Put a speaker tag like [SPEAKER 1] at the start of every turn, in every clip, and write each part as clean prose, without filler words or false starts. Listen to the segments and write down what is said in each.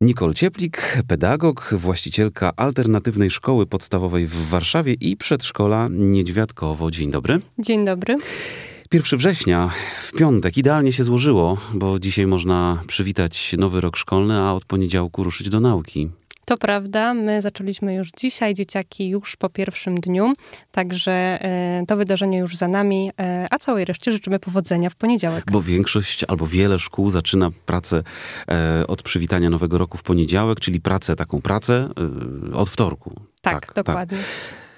[SPEAKER 1] Nicole Cieplik, pedagog, właścicielka alternatywnej szkoły podstawowej w Warszawie i przedszkola Niedźwiadkowo. Dzień dobry.
[SPEAKER 2] Dzień dobry.
[SPEAKER 1] 1 września, w piątek, idealnie się złożyło, bo dzisiaj można przywitać nowy rok szkolny, a od poniedziałku ruszyć do nauki.
[SPEAKER 2] To prawda, my zaczęliśmy już dzisiaj, dzieciaki już po pierwszym dniu, także to wydarzenie już za nami, a całej reszcie życzymy powodzenia w poniedziałek.
[SPEAKER 1] Bo większość albo wiele szkół zaczyna pracę od przywitania nowego roku w poniedziałek, czyli taką pracę od wtorku.
[SPEAKER 2] Tak, dokładnie. Tak.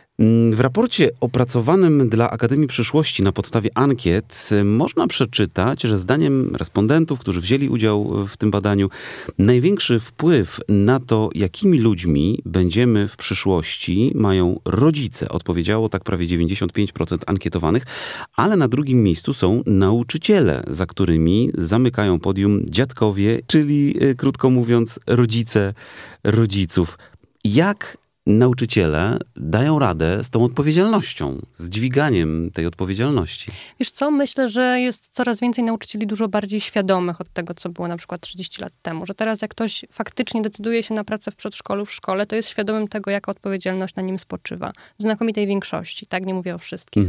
[SPEAKER 1] W raporcie opracowanym dla Akademii Przyszłości na podstawie ankiet można przeczytać, że zdaniem respondentów, którzy wzięli udział w tym badaniu, największy wpływ na to, jakimi ludźmi będziemy w przyszłości, mają rodzice. Odpowiedziało tak prawie 95% ankietowanych, ale na drugim miejscu są nauczyciele, za którymi zamykają podium dziadkowie, czyli krótko mówiąc rodzice rodziców. Jak nauczyciele dają radę z tą odpowiedzialnością, z dźwiganiem tej odpowiedzialności?
[SPEAKER 2] Wiesz co, myślę, że jest coraz więcej nauczycieli dużo bardziej świadomych od tego, co było na przykład 30 lat temu. Że teraz jak ktoś faktycznie decyduje się na pracę w przedszkolu, w szkole, to jest świadomym tego, jaka odpowiedzialność na nim spoczywa. W znakomitej większości, tak? Nie mówię o wszystkich.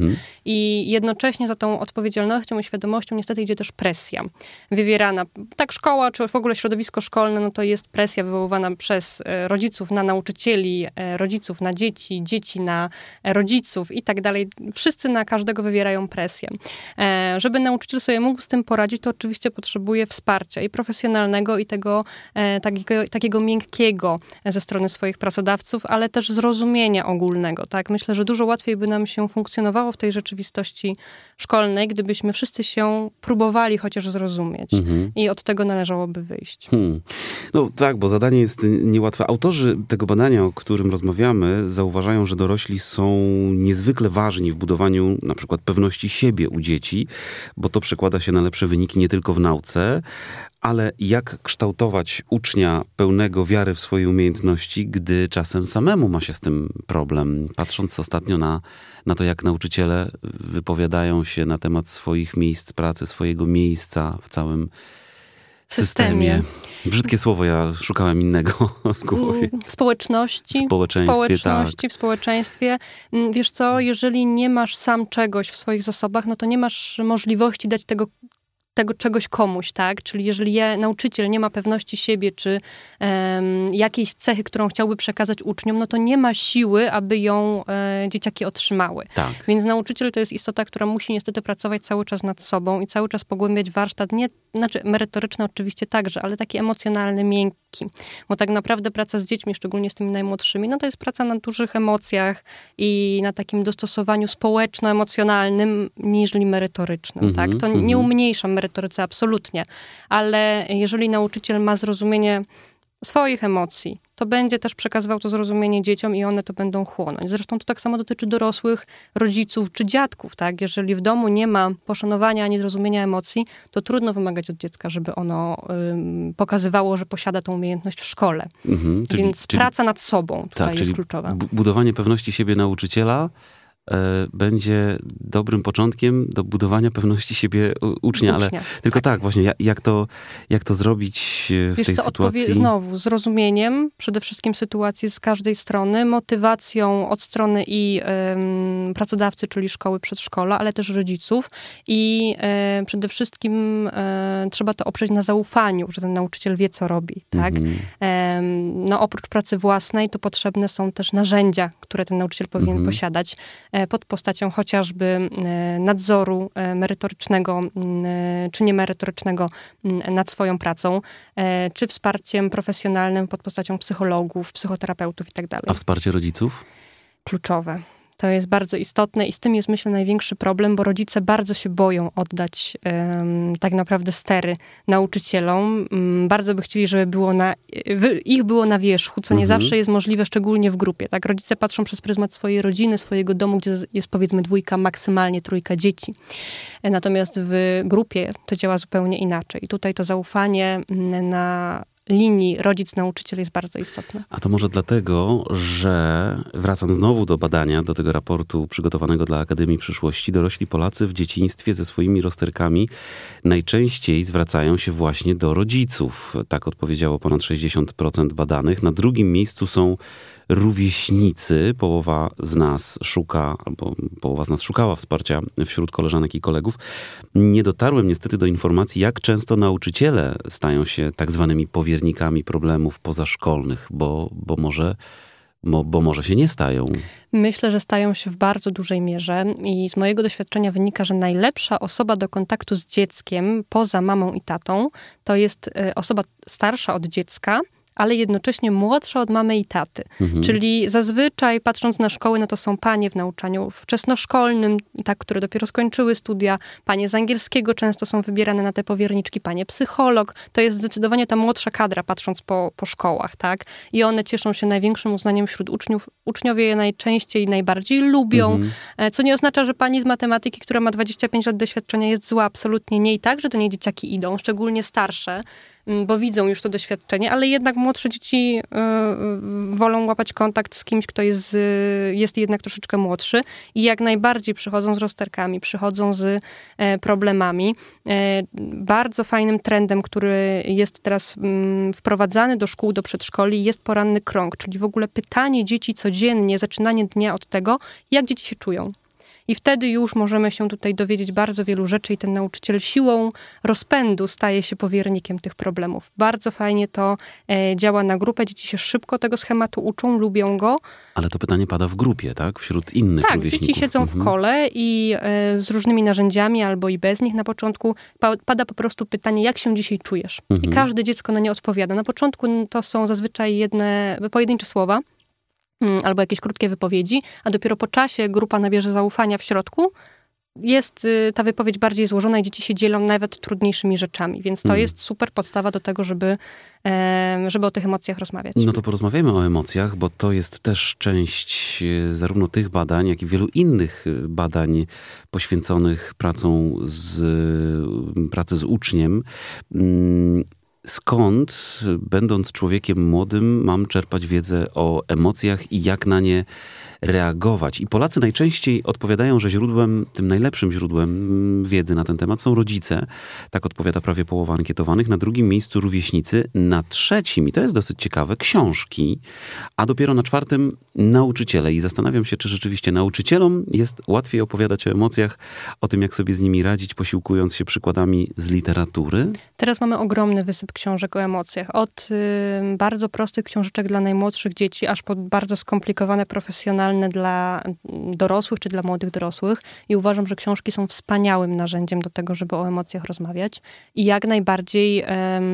[SPEAKER 2] I jednocześnie za tą odpowiedzialnością i świadomością niestety idzie też presja wywierana. Tak szkoła, czy w ogóle środowisko szkolne, no to jest presja wywoływana przez rodziców na nauczycieli, rodziców na dzieci, dzieci na rodziców i tak dalej. Wszyscy na każdego wywierają presję. Żeby nauczyciel sobie mógł z tym poradzić, to oczywiście potrzebuje wsparcia i profesjonalnego, i tego takiego miękkiego ze strony swoich pracodawców, ale też zrozumienia ogólnego. Tak? Myślę, że dużo łatwiej by nam się funkcjonowało w tej rzeczywistości szkolnej, gdybyśmy wszyscy się próbowali chociaż zrozumieć. I od tego należałoby wyjść.
[SPEAKER 1] No tak, bo zadanie jest niełatwe. Autorzy tego badania, o którym rozmawiamy, zauważają, że dorośli są niezwykle ważni w budowaniu na przykład pewności siebie u dzieci, bo to przekłada się na lepsze wyniki nie tylko w nauce, ale jak kształtować ucznia pełnego wiary w swoje umiejętności, gdy czasem samemu ma się z tym problem. Patrząc ostatnio na to, jak nauczyciele wypowiadają się na temat swoich miejsc pracy, swojego miejsca w całym systemie. Brzydkie słowo, ja szukałem innego w głowie.
[SPEAKER 2] W społeczności, w społeczeństwie. Wiesz co, jeżeli nie masz sam czegoś w swoich zasobach, no to nie masz możliwości dać tego czegoś komuś, tak? Czyli jeżeli nauczyciel nie ma pewności siebie, czy jakiejś cechy, którą chciałby przekazać uczniom, no to nie ma siły, aby ją dzieciaki otrzymały. Tak. Więc nauczyciel to jest istota, która musi niestety pracować cały czas nad sobą i cały czas pogłębiać warsztat, merytoryczny oczywiście także, ale taki emocjonalny, miękki. Bo tak naprawdę praca z dziećmi, szczególnie z tymi najmłodszymi, no to jest praca na dużych emocjach i na takim dostosowaniu społeczno-emocjonalnym niżli merytorycznym, tak? To nie umniejsza merytoryce absolutnie, ale jeżeli nauczyciel ma zrozumienie swoich emocji, to będzie też przekazywał to zrozumienie dzieciom i one to będą chłonąć. Zresztą to tak samo dotyczy dorosłych, rodziców czy dziadków, tak? Jeżeli w domu nie ma poszanowania ani zrozumienia emocji, to trudno wymagać od dziecka, żeby ono pokazywało, że posiada tą umiejętność w szkole. Więc praca nad sobą tutaj jest kluczowa.
[SPEAKER 1] Budowanie pewności siebie nauczyciela będzie dobrym początkiem do budowania pewności siebie ucznia. Ale tylko tak właśnie, jak to zrobić w tej sytuacji?
[SPEAKER 2] Znowu, zrozumieniem przede wszystkim sytuacji z każdej strony, motywacją od strony i pracodawcy, czyli szkoły, przedszkola, ale też rodziców i przede wszystkim trzeba to oprzeć na zaufaniu, że ten nauczyciel wie, co robi. Tak? No, oprócz pracy własnej to potrzebne są też narzędzia, które ten nauczyciel powinien posiadać, pod postacią chociażby nadzoru merytorycznego czy niemerytorycznego nad swoją pracą, czy wsparciem profesjonalnym pod postacią psychologów, psychoterapeutów itd.
[SPEAKER 1] A wsparcie rodziców?
[SPEAKER 2] Kluczowe. To jest bardzo istotne i z tym jest, myślę, największy problem, bo rodzice bardzo się boją oddać tak naprawdę stery nauczycielom. Bardzo by chcieli, żeby ich było na wierzchu, co nie zawsze jest możliwe, szczególnie w grupie. Tak? Rodzice patrzą przez pryzmat swojej rodziny, swojego domu, gdzie jest powiedzmy 2, maksymalnie 3 dzieci. Natomiast w grupie to działa zupełnie inaczej. I tutaj to zaufanie na linii rodzic-nauczyciel jest bardzo istotne.
[SPEAKER 1] A to może dlatego, że wracam znowu do badania, do tego raportu przygotowanego dla Akademii Przyszłości. Dorośli Polacy w dzieciństwie ze swoimi rozterkami najczęściej zwracają się właśnie do rodziców. Tak odpowiedziało ponad 60% badanych. Na drugim miejscu są rówieśnicy. Połowa z nas szuka, albo połowa z nas szukała wsparcia wśród koleżanek i kolegów. Nie dotarłem niestety do informacji, jak często nauczyciele stają się tak zwanymi powiernikami problemów pozaszkolnych, bo może się nie stają.
[SPEAKER 2] Myślę, że stają się w bardzo dużej mierze i z mojego doświadczenia wynika, że najlepsza osoba do kontaktu z dzieckiem poza mamą i tatą to jest osoba starsza od dziecka, ale jednocześnie młodsza od mamy i taty. Czyli zazwyczaj, patrząc na szkoły, no to są panie w nauczaniu wczesnoszkolnym, tak, które dopiero skończyły studia, panie z angielskiego często są wybierane na te powierniczki, panie psycholog. To jest zdecydowanie ta młodsza kadra, patrząc po szkołach, tak? I one cieszą się największym uznaniem wśród uczniów. Uczniowie je najczęściej i najbardziej lubią, co nie oznacza, że pani z matematyki, która ma 25 lat doświadczenia, jest zła. Absolutnie nie i tak, że do niej dzieciaki idą, szczególnie starsze, bo widzą już to doświadczenie, ale jednak młodsze dzieci wolą łapać kontakt z kimś, kto jest jednak troszeczkę młodszy i jak najbardziej przychodzą z rozterkami, przychodzą z problemami. Bardzo fajnym trendem, który jest teraz wprowadzany do szkół, do przedszkoli, jest poranny krąg, czyli w ogóle pytanie dzieci codziennie, zaczynanie dnia od tego, jak dzieci się czują. I wtedy już możemy się tutaj dowiedzieć bardzo wielu rzeczy i ten nauczyciel siłą rozpędu staje się powiernikiem tych problemów. Bardzo fajnie to działa na grupę. Dzieci się szybko tego schematu uczą, lubią go.
[SPEAKER 1] Ale to pytanie pada w grupie, tak? Wśród innych rówieśników.
[SPEAKER 2] Tak, dzieci siedzą w kole i z różnymi narzędziami albo i bez nich. Na początku pada po prostu pytanie, jak się dzisiaj czujesz? I każde dziecko na nie odpowiada. Na początku to są zazwyczaj pojedyncze słowa, albo jakieś krótkie wypowiedzi, a dopiero po czasie grupa nabierze zaufania w środku. Jest ta wypowiedź bardziej złożona i dzieci się dzielą nawet trudniejszymi rzeczami, więc to jest super podstawa do tego, żeby o tych emocjach rozmawiać.
[SPEAKER 1] No to porozmawiajmy o emocjach, bo to jest też część zarówno tych badań, jak i wielu innych badań poświęconych pracy z uczniem. Skąd, będąc człowiekiem młodym, mam czerpać wiedzę o emocjach i jak na nie reagować? I Polacy najczęściej odpowiadają, że tym najlepszym źródłem wiedzy na ten temat są rodzice. Tak odpowiada prawie połowa ankietowanych. Na drugim miejscu rówieśnicy. Na trzecim, i to jest dosyć ciekawe, książki. A dopiero na czwartym nauczyciele. I zastanawiam się, czy rzeczywiście nauczycielom jest łatwiej opowiadać o emocjach, o tym, jak sobie z nimi radzić, posiłkując się przykładami z literatury.
[SPEAKER 2] Teraz mamy ogromny wysyp książek o emocjach. Od bardzo prostych książeczek dla najmłodszych dzieci, aż po bardzo skomplikowane, profesjonalne dla dorosłych, czy dla młodych dorosłych. I uważam, że książki są wspaniałym narzędziem do tego, żeby o emocjach rozmawiać. I jak najbardziej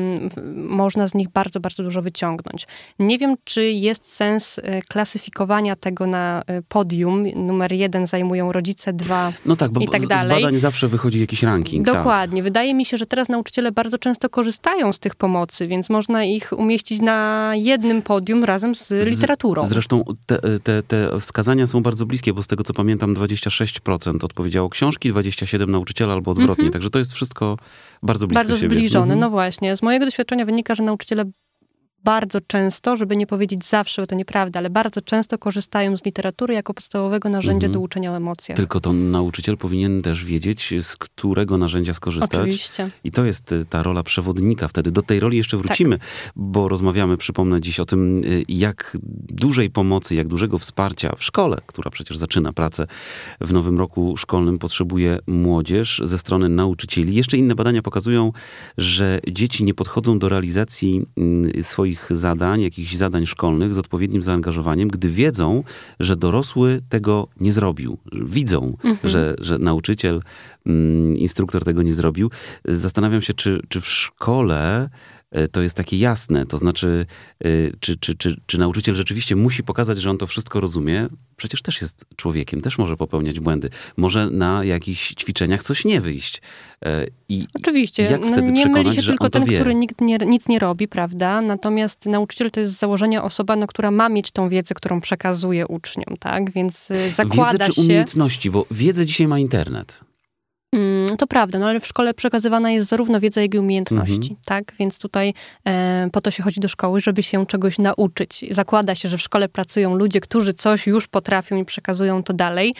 [SPEAKER 2] można z nich bardzo, bardzo dużo wyciągnąć. Nie wiem, czy jest sens klasyfikowania tego na podium. Numer 1 zajmują rodzice, 2
[SPEAKER 1] no tak, bo
[SPEAKER 2] i tak dalej.
[SPEAKER 1] Z badań zawsze wychodzi jakiś ranking.
[SPEAKER 2] Dokładnie.
[SPEAKER 1] Tak.
[SPEAKER 2] Wydaje mi się, że teraz nauczyciele bardzo często korzystają z tych pomocy, więc można ich umieścić na jednym podium razem z literaturą.
[SPEAKER 1] Zresztą te wskazania są bardzo bliskie, bo z tego co pamiętam 26% odpowiedziało książki, 27% nauczyciela albo odwrotnie. Także to jest wszystko bardzo blisko
[SPEAKER 2] bardzo
[SPEAKER 1] siebie.
[SPEAKER 2] Zbliżone, no właśnie. Z mojego doświadczenia wynika, że nauczyciele bardzo często, żeby nie powiedzieć zawsze, bo to nieprawda, ale bardzo często korzystają z literatury jako podstawowego narzędzia do uczenia o emocjach.
[SPEAKER 1] Tylko to nauczyciel powinien też wiedzieć, z którego narzędzia skorzystać.
[SPEAKER 2] Oczywiście.
[SPEAKER 1] I to jest ta rola przewodnika wtedy. Do tej roli jeszcze wrócimy, bo rozmawiamy, przypomnę dziś o tym, jak dużej pomocy, jak dużego wsparcia w szkole, która przecież zaczyna pracę w nowym roku szkolnym, potrzebuje młodzież ze strony nauczycieli. Jeszcze inne badania pokazują, że dzieci nie podchodzą do realizacji swoich zadań, jakichś zadań szkolnych z odpowiednim zaangażowaniem, gdy wiedzą, że dorosły tego nie zrobił. Widzą, że nauczyciel, instruktor tego nie zrobił. Zastanawiam się, czy w szkole to jest takie jasne. To znaczy, czy nauczyciel rzeczywiście musi pokazać, że on to wszystko rozumie? Przecież też jest człowiekiem, też może popełniać błędy. Może na jakichś ćwiczeniach coś nie wyjść.
[SPEAKER 2] Oczywiście.
[SPEAKER 1] Jak wtedy
[SPEAKER 2] nie
[SPEAKER 1] przekonać,
[SPEAKER 2] myli się
[SPEAKER 1] że
[SPEAKER 2] tylko
[SPEAKER 1] on to
[SPEAKER 2] ten,
[SPEAKER 1] wie?
[SPEAKER 2] który nic nie robi, prawda? Natomiast nauczyciel to jest z założenia osoba, która ma mieć tą wiedzę, którą przekazuje uczniom, tak? Więc zakłada
[SPEAKER 1] wiedzę czy
[SPEAKER 2] się...
[SPEAKER 1] umiejętności? Bo wiedzę dzisiaj ma internet.
[SPEAKER 2] To prawda, no ale w szkole przekazywana jest zarówno wiedza, jak i umiejętności, tak? Więc tutaj po to się chodzi do szkoły, żeby się czegoś nauczyć. Zakłada się, że w szkole pracują ludzie, którzy coś już potrafią i przekazują to dalej,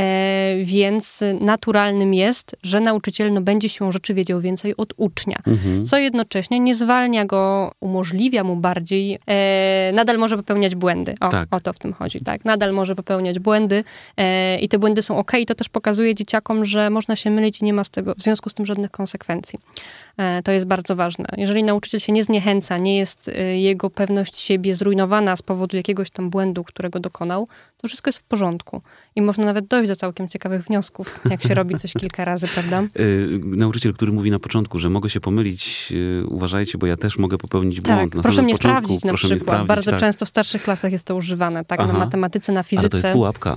[SPEAKER 2] więc naturalnym jest, że nauczyciel będzie siłą rzeczy wiedział więcej od ucznia, co jednocześnie nie zwalnia go, umożliwia mu bardziej, nadal może popełniać błędy. O to w tym chodzi, tak? Nadal może popełniać błędy i te błędy są okej. To też pokazuje dzieciakom, że można się mylić i nie ma z tego, w związku z tym żadnych konsekwencji. To jest bardzo ważne. Jeżeli nauczyciel się nie zniechęca, nie jest jego pewność siebie zrujnowana z powodu jakiegoś tam błędu, którego dokonał, to wszystko jest w porządku. I można nawet dojść do całkiem ciekawych wniosków, jak się robi coś kilka razy, prawda?
[SPEAKER 1] Nauczyciel, który mówi na początku, że mogę się pomylić, uważajcie, bo ja też mogę popełnić błąd.
[SPEAKER 2] Tak, proszę mnie sprawdzić na przykład. Bardzo często w starszych klasach jest to używane, tak? Na matematyce, na fizyce.
[SPEAKER 1] Ale to jest pułapka.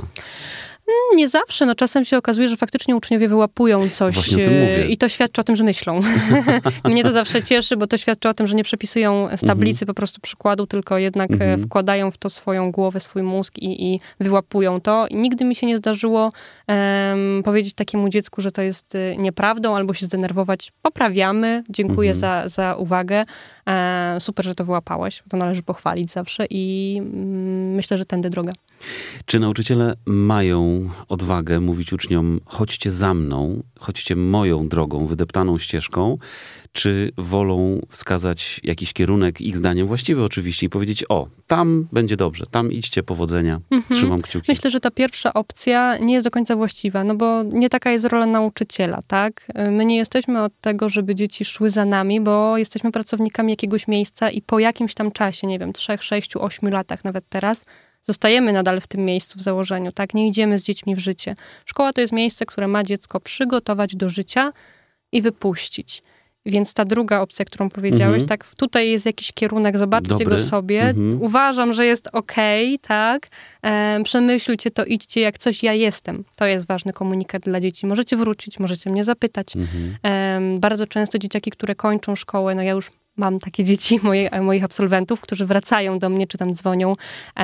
[SPEAKER 2] Nie zawsze. No czasem się okazuje, że faktycznie uczniowie wyłapują coś i to świadczy o tym, że myślą. Mnie to zawsze cieszy, bo to świadczy o tym, że nie przepisują z tablicy po prostu przykładu, tylko jednak wkładają w to swoją głowę, swój mózg i wyłapują to. I nigdy mi się nie zdarzyło powiedzieć takiemu dziecku, że to jest nieprawdą, albo się zdenerwować. Poprawiamy, dziękuję za uwagę. Super, że to wyłapałeś. To należy pochwalić zawsze i myślę, że tędy droga.
[SPEAKER 1] Czy nauczyciele mają odwagę mówić uczniom, chodźcie za mną, chodźcie moją drogą, wydeptaną ścieżką, czy wolą wskazać jakiś kierunek, ich zdaniem właściwy oczywiście, i powiedzieć, tam będzie dobrze, tam idźcie, powodzenia, trzymam kciuki.
[SPEAKER 2] Myślę, że ta pierwsza opcja nie jest do końca właściwa, no bo nie taka jest rola nauczyciela, tak? My nie jesteśmy od tego, żeby dzieci szły za nami, bo jesteśmy pracownikami jakiegoś miejsca i po jakimś tam czasie, nie wiem, 3, 6, 8 latach nawet teraz, zostajemy nadal w tym miejscu w założeniu, tak? Nie idziemy z dziećmi w życie. Szkoła to jest miejsce, które ma dziecko przygotować do życia i wypuścić. Więc ta druga opcja, którą powiedziałeś, tak, tutaj jest jakiś kierunek, zobaczcie go sobie. Uważam, że jest okej, tak? Przemyślcie to, idźcie, jak coś ja jestem. To jest ważny komunikat dla dzieci. Możecie wrócić, możecie mnie zapytać. Bardzo często dzieciaki, które kończą szkołę, no ja już mam takie dzieci, moich absolwentów, którzy wracają do mnie, czy tam dzwonią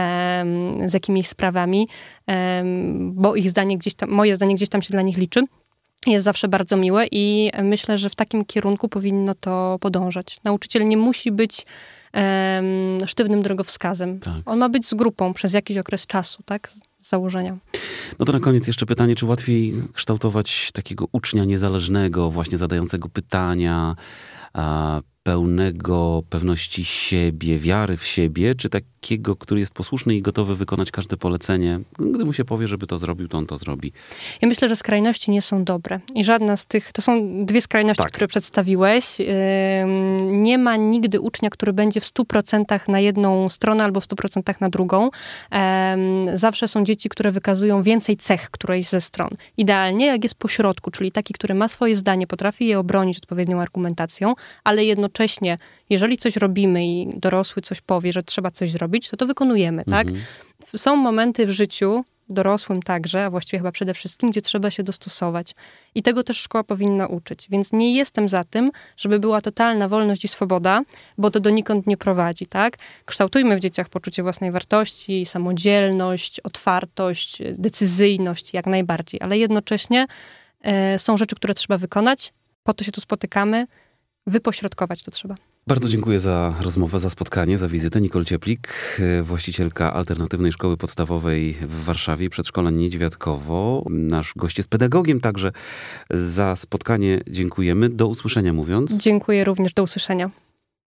[SPEAKER 2] z jakimiś sprawami, bo moje zdanie gdzieś tam się dla nich liczy. Jest zawsze bardzo miłe i myślę, że w takim kierunku powinno to podążać. Nauczyciel nie musi być sztywnym drogowskazem. Tak. On ma być z grupą przez jakiś okres czasu, tak? Z założenia.
[SPEAKER 1] No to na koniec jeszcze pytanie, czy łatwiej kształtować takiego ucznia niezależnego, właśnie zadającego pytania, pełnego pewności siebie, wiary w siebie, czy takiego, który jest posłuszny i gotowy wykonać każde polecenie, gdy mu się powie, żeby to zrobił, to on to zrobi?
[SPEAKER 2] Ja myślę, że skrajności nie są dobre. I żadna z tych, to są dwie skrajności, które przedstawiłeś. Nie ma nigdy ucznia, który będzie w 100% na jedną stronę albo w 100% na drugą. Zawsze są dzieci, które wykazują więcej cech którejś ze stron. Idealnie, jak jest pośrodku, czyli taki, który ma swoje zdanie, potrafi je obronić odpowiednią argumentacją, ale jednocześnie, jeżeli coś robimy i dorosły coś powie, że trzeba coś zrobić, to wykonujemy, tak? Są momenty w życiu, dorosłym także, a właściwie chyba przede wszystkim, gdzie trzeba się dostosować. I tego też szkoła powinna uczyć. Więc nie jestem za tym, żeby była totalna wolność i swoboda, bo to donikąd nie prowadzi, tak? Kształtujmy w dzieciach poczucie własnej wartości, samodzielność, otwartość, decyzyjność, jak najbardziej. Ale jednocześnie są rzeczy, które trzeba wykonać, po to się tu spotykamy, wypośrodkować to trzeba.
[SPEAKER 1] Bardzo dziękuję za rozmowę, za spotkanie, za wizytę. Nicole Cieplik, właścicielka Alternatywnej Szkoły Podstawowej w Warszawie i Przedszkola Niedźwiadkowo. Nasz gość jest pedagogiem, także za spotkanie dziękujemy. Do usłyszenia mówiąc.
[SPEAKER 2] Dziękuję również, do usłyszenia.